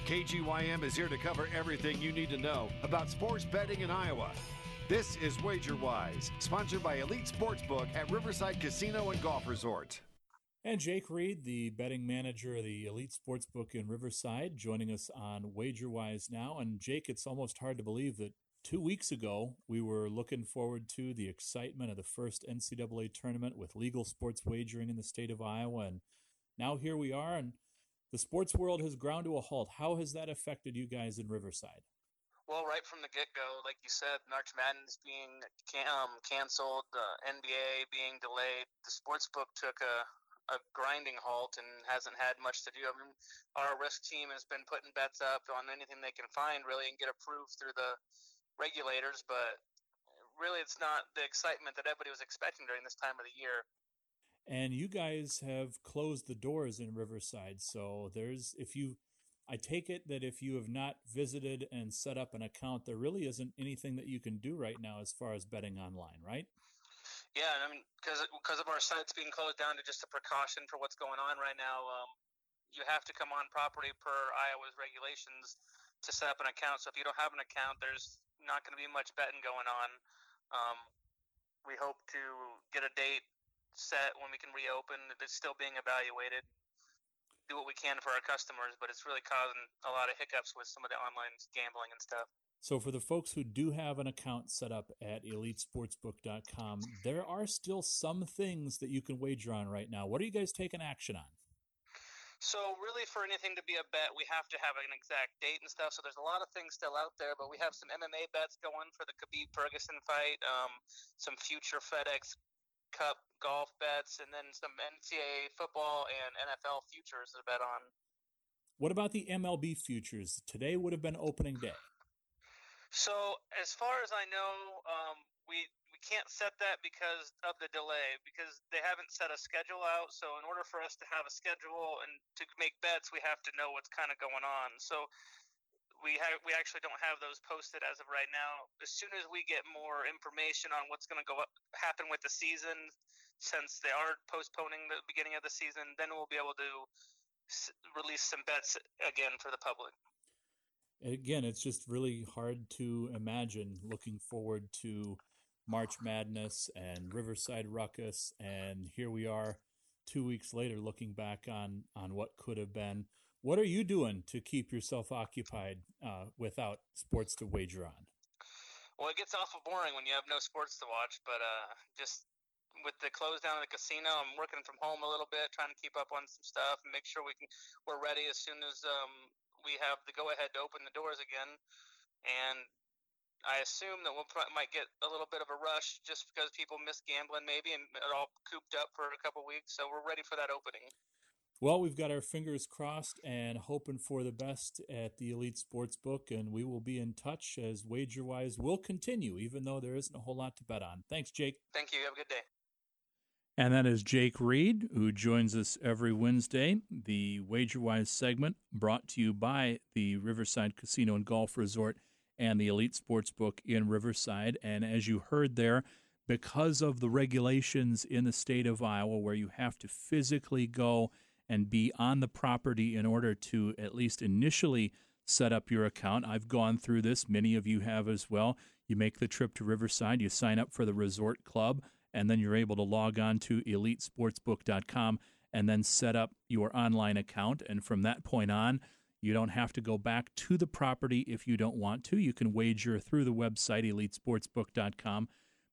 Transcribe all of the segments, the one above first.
KGYM is here to cover everything you need to know about sports betting in Iowa. This is WagerWise, sponsored by Elite Sportsbook at Riverside Casino and Golf Resort. And Jake Reed, the betting manager of the Elite Sportsbook in Riverside, joining us on WagerWise now. And Jake, it's almost hard to believe that 2 weeks ago we were looking forward to the excitement of the first NCAA tournament with legal sports wagering in the state of Iowa. And now here we are, and the sports world has ground to a halt. How has that affected you guys in Riverside? Well, right from the get-go, like you said, March Madness being canceled, the NBA being delayed, the sportsbook took a grinding halt and hasn't had much to do. I mean, our risk team has been putting bets up on anything they can find, really, and get approved through the regulators, but really it's not the excitement that everybody was expecting during this time of the year. And you guys have closed the doors in Riverside, so I take it that if you have not visited and set up an account, there really isn't anything that you can do right now as far as betting online, right? Yeah, I mean, because of our sites being closed down to just a precaution for what's going on right now, you have to come on property per Iowa's regulations to set up an account. So if you don't have an account, there's not going to be much betting going on. We hope to get a date set when we can reopen. It's still being evaluated. Do what we can for our customers, but it's really causing a lot of hiccups with some of the online gambling and stuff. So for the folks who do have an account set up at elitesportsbook.com, there are still some things that you can wager on right now. What are you guys taking action on? So really for anything to be a bet, we have to have an exact date and stuff. So there's a lot of things still out there, but we have some MMA bets going for the Khabib-Ferguson fight, some future FedEx Cup golf bets, and then some NCAA football and NFL futures to bet on. What about the MLB futures? Today would have been opening day. So as far as I know, we can't set that because of the delay, because they haven't set a schedule out. So in order for us to have a schedule and to make bets, we have to know what's kind of going on. So we actually don't have those posted as of right now. As soon as we get more information on what's going to happen with the season, since they are postponing the beginning of the season, then we'll be able to release some bets again for the public. Again, it's just really hard to imagine looking forward to March Madness and Riverside Ruckus, and here we are 2 weeks later looking back on what could have been. What are you doing to keep yourself occupied without sports to wager on? Well, it gets awful boring when you have no sports to watch, but just with the close down of the casino, I'm working from home a little bit, trying to keep up on some stuff and make sure we're ready as soon as we have the go-ahead to open the doors again. And I assume that we might get a little bit of a rush just because people miss gambling maybe and it all cooped up for a couple weeks, so we're ready for that opening. Well, we've got our fingers crossed and hoping for the best at the Elite Sportsbook, and we will be in touch as WagerWise will continue, even though there isn't a whole lot to bet on. Thanks, Jake. Thank you. Have a good day. And that is Jake Reed, who joins us every Wednesday. The WagerWise segment brought to you by the Riverside Casino and Golf Resort and the Elite Sportsbook in Riverside. And as you heard there, because of the regulations in the state of Iowa where you have to physically go and be on the property in order to at least initially set up your account. I've gone through this. Many of you have as well. You make the trip to Riverside, you sign up for the resort club, and then you're able to log on to elitesportsbook.com and then set up your online account. And from that point on, you don't have to go back to the property if you don't want to. You can wager through the website, elitesportsbook.com.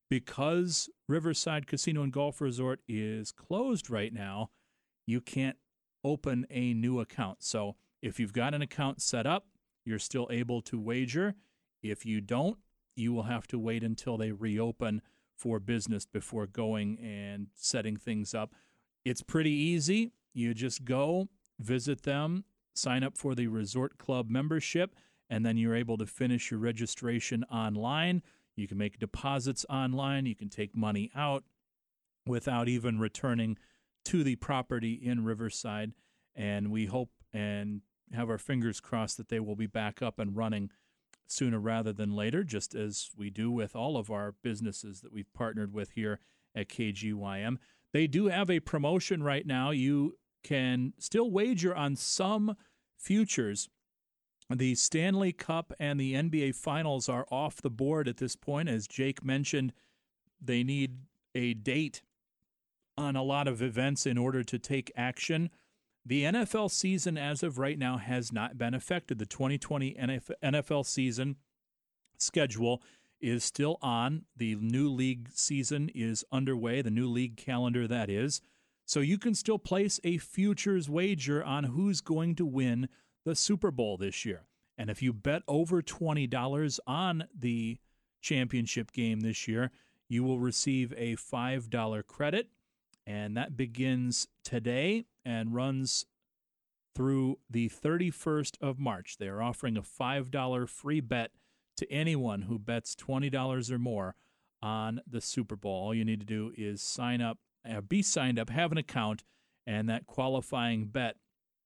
Because Riverside Casino and Golf Resort is closed right now, you can't open a new account. So if you've got an account set up, you're still able to wager. If you don't, you will have to wait until they reopen for business before going and setting things up. It's pretty easy. You just go, visit them, sign up for the Resort Club membership, and then you're able to finish your registration online. You can make deposits online. You can take money out without even returning to the property in Riverside. And we hope and have our fingers crossed that they will be back up and running sooner rather than later, just as we do with all of our businesses that we've partnered with here at KGYM. They do have a promotion right now. You can still wager on some futures The Stanley Cup and the NBA Finals are off the board at this point. As Jake mentioned, they need a date on a lot of events in order to take action. The NFL season as of right now has not been affected. The 2020 NFL season schedule is still on. The new league season is underway, the new league calendar, that is. So you can still place a futures wager on who's going to win the Super Bowl this year. And if you bet over $20 on the championship game this year, you will receive a $5 credit. And that begins today and runs through the 31st of March. They are offering a $5 free bet to anyone who bets $20 or more on the Super Bowl. All you need to do is sign up, be signed up, have an account, and that qualifying bet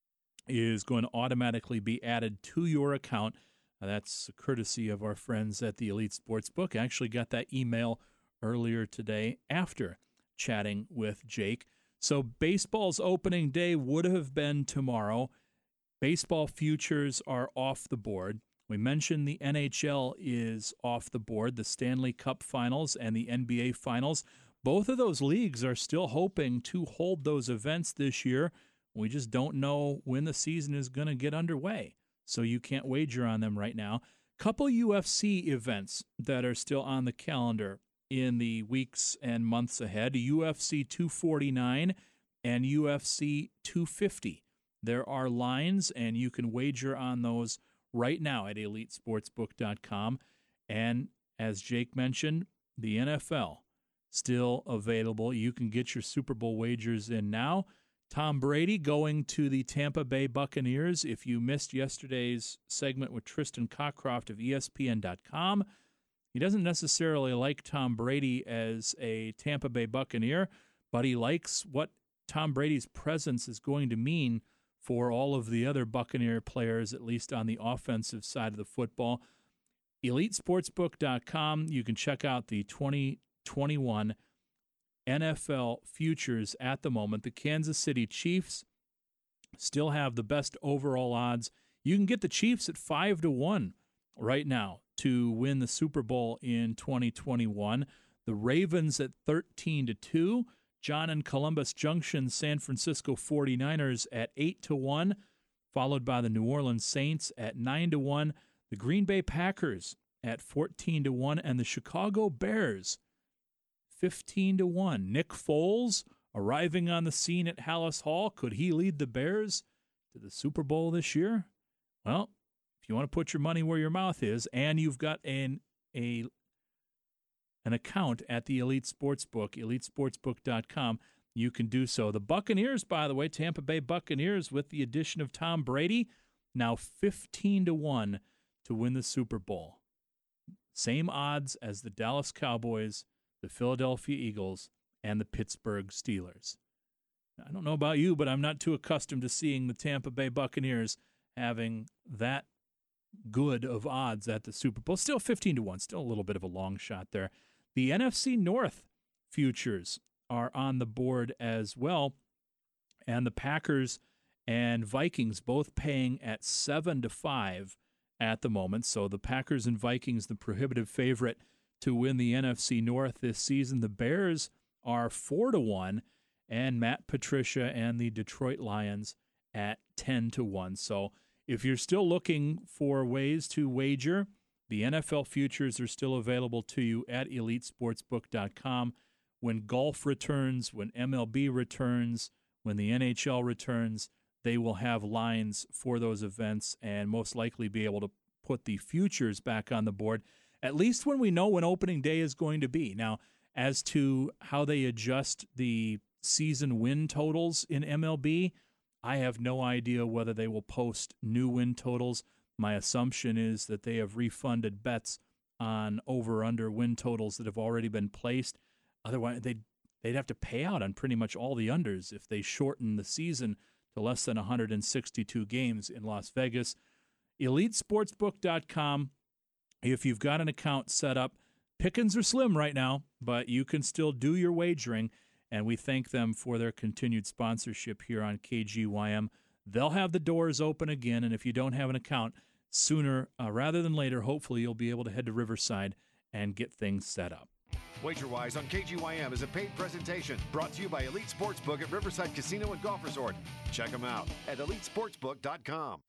is going to automatically be added to your account. That's courtesy of our friends at the Elite Sportsbook. I actually got that email earlier today after chatting with Jake. So baseball's opening day would have been tomorrow. Baseball futures are off the board. We mentioned the NHL is off the board, the Stanley Cup Finals and the NBA Finals. Both of those leagues are still hoping to hold those events this year. We just don't know when the season is going to get underway, so you can't wager on them right now. Couple UFC events that are still on the calendar in the weeks and months ahead, UFC 249 and UFC 250. There are lines, and you can wager on those right now at EliteSportsbook.com. And as Jake mentioned, the NFL still available. You can get your Super Bowl wagers in now. Tom Brady going to the Tampa Bay Buccaneers. If you missed yesterday's segment with Tristan Cockcroft of ESPN.com, he doesn't necessarily like Tom Brady as a Tampa Bay Buccaneer, but he likes what Tom Brady's presence is going to mean for all of the other Buccaneer players, at least on the offensive side of the football. EliteSportsbook.com, you can check out the 2021 NFL futures at the moment. The Kansas City Chiefs still have the best overall odds. You can get the Chiefs at 5-1 right now to win the Super Bowl in 2021. The Ravens at 13-2. John in Columbus Junction, San Francisco 49ers at 8-1, followed by the New Orleans Saints at 9-1. The Green Bay Packers at 14-1, and the Chicago Bears 15-1. Nick Foles arriving on the scene at Hallis Hall. Could he lead the Bears to the Super Bowl this year? Well, if you want to put your money where your mouth is, and you've got an account at the Elite Sportsbook, EliteSportsbook.com, you can do so. The Buccaneers, by the way, Tampa Bay Buccaneers, with the addition of Tom Brady, now 15-1 to win the Super Bowl. Same odds as the Dallas Cowboys, the Philadelphia Eagles, and the Pittsburgh Steelers. I don't know about you, but I'm not too accustomed to seeing the Tampa Bay Buccaneers having that good of odds at the Super Bowl. Still 15-1, still a little bit of a long shot there. The NFC North futures are on the board as well, and the Packers and Vikings both paying at 7-5 at the moment. So the Packers and Vikings, the prohibitive favorite to win the NFC North this season. The Bears are 4-1, and Matt Patricia and the Detroit Lions at 10-1. So if you're still looking for ways to wager, the NFL futures are still available to you at EliteSportsbook.com. When golf returns, when MLB returns, when the NHL returns, they will have lines for those events and most likely be able to put the futures back on the board, at least when we know when opening day is going to be. Now, as to how they adjust the season win totals in MLB, I have no idea whether they will post new win totals. My assumption is that they have refunded bets on over-under win totals that have already been placed. Otherwise, they'd have to pay out on pretty much all the unders if they shorten the season to less than 162 games in Las Vegas. EliteSportsbook.com. If you've got an account set up, pickings are slim right now, but you can still do your wagering, and we thank them for their continued sponsorship here on KGYM. They'll have the doors open again, and if you don't have an account, sooner rather than later, hopefully you'll be able to head to Riverside and get things set up. WagerWise on KGYM is a paid presentation brought to you by Elite Sportsbook at Riverside Casino and Golf Resort. Check them out at elitesportsbook.com.